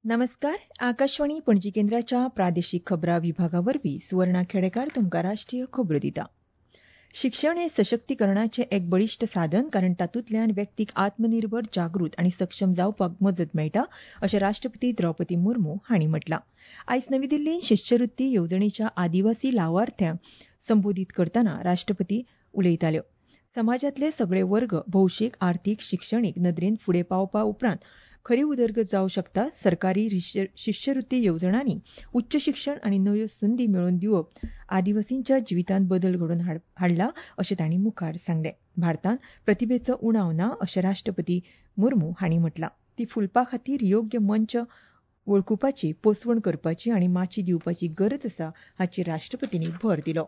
नमस्कार. आकाशवाणी पणजी केंद्राच्या प्रादेशीक खबरां विभागावरवीं सुवर्णा खेडेकार तुमकां राष्ट्रीय खबरो दिता. शिक्षण हे सशक्तीकरणाचें एक बळिश्ठ साधन कारण तातूंतल्यान व्यक्तीक आत्मनिर्भर, जागृत आनी सक्षम जावपाक मजत मेळटा अशें राष्ट्रपती द्रौपदी मुर्मू हांणी म्हटलां. आयज नवी दिल्लींत शिश्यवृत्ती येवजणेच्या आदिवासी लावार्थ्यांक संबोधीत करतना राष्ट्रपती उलयताल्यो. समाजांतले सगळे वर्ग भौशीक, आर्थीक, शिक्षणीक नदरेन फुडें पावपा उपरांत खरी उदरगत जावंक शकता. सरकारी शिश्यवृत्ती येवजणांनी उच्च शिक्षण आनी नव्यो संदी मेळोवन दिवप आदिवासींच्या जिवितांत बदल घडोवन हाडला अशें तांणी मुखार सांगलें. भारतांत प्रतिभेचो उणाव ना अशें राष्ट्रपती मुर्मू हांणी म्हटलां. ती फुलपा खातीर योग्य मंच वळखुपाची, पोसवण करपाची आनी माची दिवपाची गरज आसा हाचेर राष्ट्रपतींनी भर दिलो.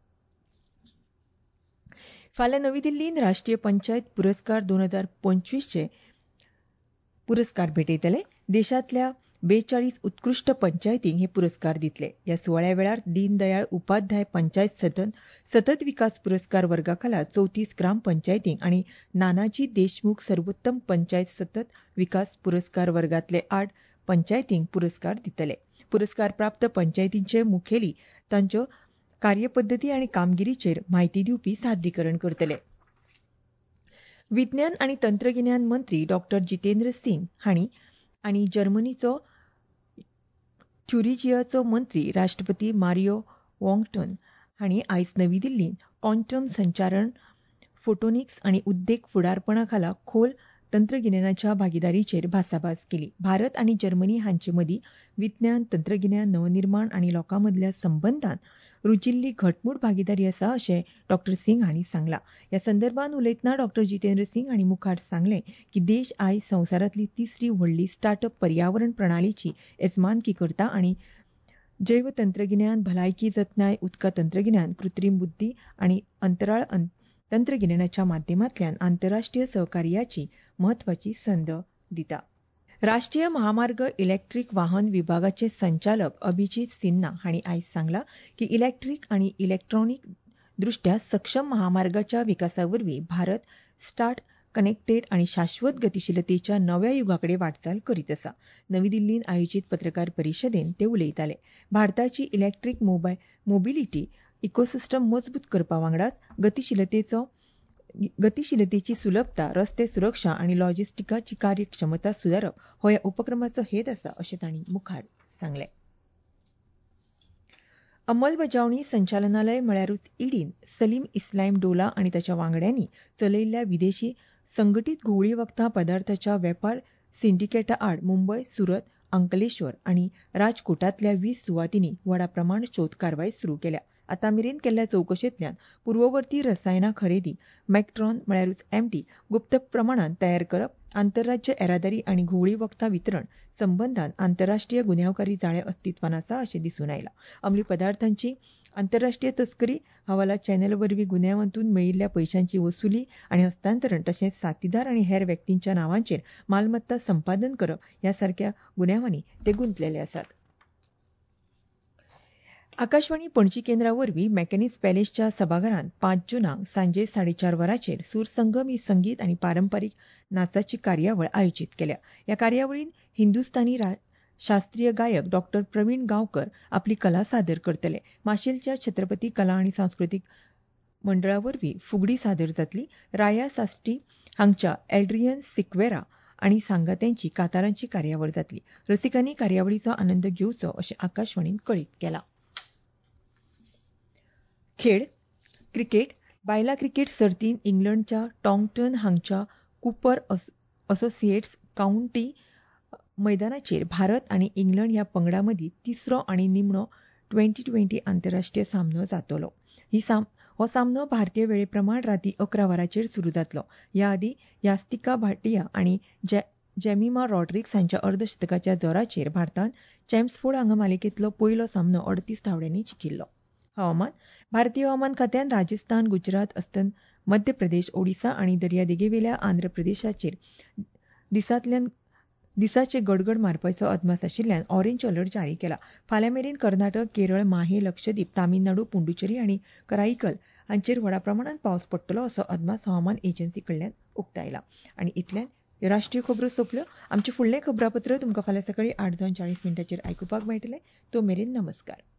फाल्यां नवी दिल्लींत राष्ट्रीय पंचायत पुरस्कार 2025 पुरस्कार भेटयतले. देशांतल्या 42 उत्कृश्ट पंचायतींक हे पुरस्कार दितले. ह्या सुवाळ्या वेळार दीनदयाळ उपाध्याय पंचायत सतत विकास पुरस्कार वर्गा खाला 34 ग्रामपंचायतींक आनी नानाजी देशमुख सर्वोत्तम पंचायत सतत विकास पुरस्कार वर्गांतले 8 पंचायतींक पुरस्कार दितले. पुरस्कार प्राप्त पंचायतींचे मुखेली तांच्यो कार्यपद्दती आनी कामगिरीचेर म्हायती दिवपी सादरीकरण करतले. विज्ञान आनी तंत्रगिन्यान मंत्री डॉ. जितेंद्र सिंग हांणी आनी जर्मनीचो थ्युरिजियाचो मंत्री राष्ट्रपती मारियो वॉंगटन हांणी आयज नवी दिल्लींत क्वांटम संचारण, फोटोनिक्स आनी उद्देग फुडारपणा खाला खोल तंत्रगिन्यानाच्या भागीदारीचेर भासाभास केली. भारत आनी जर्मनी हांचे मदीं विज्ञान, तंत्रगिन्यान, नवनिर्माण आनी लोकांमदल्या संबंदांत रुचिल्ली घटमूट भागीदारी आसा अशें डॉ. सिंग हांणी सांगलां. ह्या संदर्भांत उलयतना डॉ. जितेंद्र सिंग हांणी मुखार सांगलें की देश आयज संवसारांतली तिसरी व्हडली स्टार्टअप पर्यावरण प्रणालीची येजमानकी करता आनी जैव तंत्रगिन्यान, भलायकी जतनाय, उदका तंत्रगिन्यान, कृत्रीम बुद्धी आनी अंतराळ तंत्रगिन्यानाच्या माध्यमांतल्यान आंतरराष्ट्रीय सहकार्याची म्हत्वाची संद दिता. राष्ट्रीय महामार्ग इलेक्ट्रीक वाहन विभागाचे संचालक अभिजीत सिन्हा हांणी आयज सांगलां की इलेक्ट्रीक आनी इलेक्ट्रॉनिक दृश्ट्या सक्षम महामार्गाच्या विकासावरवीं भारत स्टार्ट, कनेक्टेड आनी शाश्वत गतीशीलतेच्या नव्या युगाकडे वाटचाल करीत आसा. नवी दिल्लींत आयोजीत पत्रकार परिशदेंत ते उलयताले. भारताची इलेक्ट्रीक मोबिलिटी इकोसिस्टम मजबूत करपा वांगडाच गतीशीलतेची सुलभता, रस्ते सुरक्षा आनी लॉजिस्टिकाची कार्यक्षमता सुदारप हो ह्या उपक्रमाचो हेत आसा अशें तांणी मुखार सांगलें. अंमलबजावणी संचालनालय म्हळ्यारूच ईडीन सलीम इस्लाम डोला आनी ताच्या वांगड्यांनी चलयल्ल्या विदेशी संघटीत घुवळी वखदां पदार्थाच्या वेपार सिंडिकेटा आड मुंबय, सुरत, अंकलेश्वर आनी राजकोटांतल्या 20 सुवातींनी व्हडा प्रमाणांत शोध कारवाय सुरू केल्या. आतां मेरेन केल्ल्या चवकशेंतल्यान पूर्ववर्ती रसायनां खरेदी, मॅक्ट्रॉन म्हळ्यारूच एमडी गुप्त प्रमाणांत तयार करप, आंतरराज्य येरादारी आनी घुवळी वखदां वितरण संबंदान आंतरराष्ट्रीय गुन्यांवकारी जाळें अस्तित्वांत आसा अशें दिसून आयलां. अंमली पदार्थांची आंतरराष्ट्रीय तस्करी, हवाला चॅनल वरवीं गुन्यांवांतून मेळिल्ल्या पयशांची वसुली आनी हस्तांतरण तशेंच साथीदार आनी हेर व्यक्तींच्या नांवांचेर मालमत्ता संपादन करप ह्या सारक्या गुन्यांवांनी ते गुंतलेले आसात. आकाशवाणी पणजी केंद्रा वरवीं मॅकॅनिक्स पॅलेसच्या सभाघरांत 5 जूनाक सांजे 4:30 वरांचेर सूरसंगम ही संगीत आनी पारंपारीक नाचाची कार्यावळ आयोजीत केल्या. ह्या कार्यावळींत हिंदुस्तानी शास्त्रीय गायक डॉ. प्रवीण गांवकर आपली कला सादर करतले. माशेलच्या छत्रपती कला आनी सांस्कृतीक मंडळा वरवीं फुगडी सादर जातली. राया साश्टी हांगच्या एड्रियन सिक्वेरा आनी सांगात्यांची कांतारांची कार्यावळ जातली. रसिकांनी कार्यावळीचो आनंद घेवचो अशें आकाशवाणीन कळीत केलां. खेळ क्रिकेट बायलां क्रिकेट सर्तींत इंग्लंडच्या टॉंगटन हांगच्या कूपर असोसिएट्स काउंटी मैदानाचेर भारत आनी इंग्लंड ह्या पंगडां मदीं तिसरो आनी निमणो T20 आंतरराष्ट्रीय सामनो जातलो. हो सामनो भारतीय वेळे प्रमाण रातीं 11 वरांचेर सुरू जातलो. ह्या आदीं यास्तिका भाटिया आनी जेमिमा रॉड्रिग्स हांच्या अर्दशतकाच्या जोराचेर भारतान चॅम्प्सफोर्ड हांगा मालिकेंतलो पयलो सामनो 38 धांवड्यांनी जिखिल्लो. हवामान भारतीय हवामान खात्यान राजस्थान, गुजरात, अस्तंत मध्य प्रदेश, ओडिशा आनी दर्यादेगेवेल्या आंध्र प्रदेशाचेर दिसाचे गडगड मारपाचो अदमास आशिल्ल्यान ऑरेंज अलर्ट जारी केला. फाल्यां मेरेन कर्नाटक, केरळ, माहे, लक्षद्वीप, तामिळनाडू, पुंडुचेरी आनी कराईकल हांचेर व्हडा प्रमाणांत पावस पडटलो असो अदमास हवामान एजन्सी कडल्यान उक्तायला. आनी इतल्यान ह्यो राष्ट्रीय खबरो सोंपल्यो. आमचे फुडलें खबरापत्र तुमकां फाल्यां सकाळीं 8:40 आयकुपाक मेळटलें. तो मेरेन नमस्कार.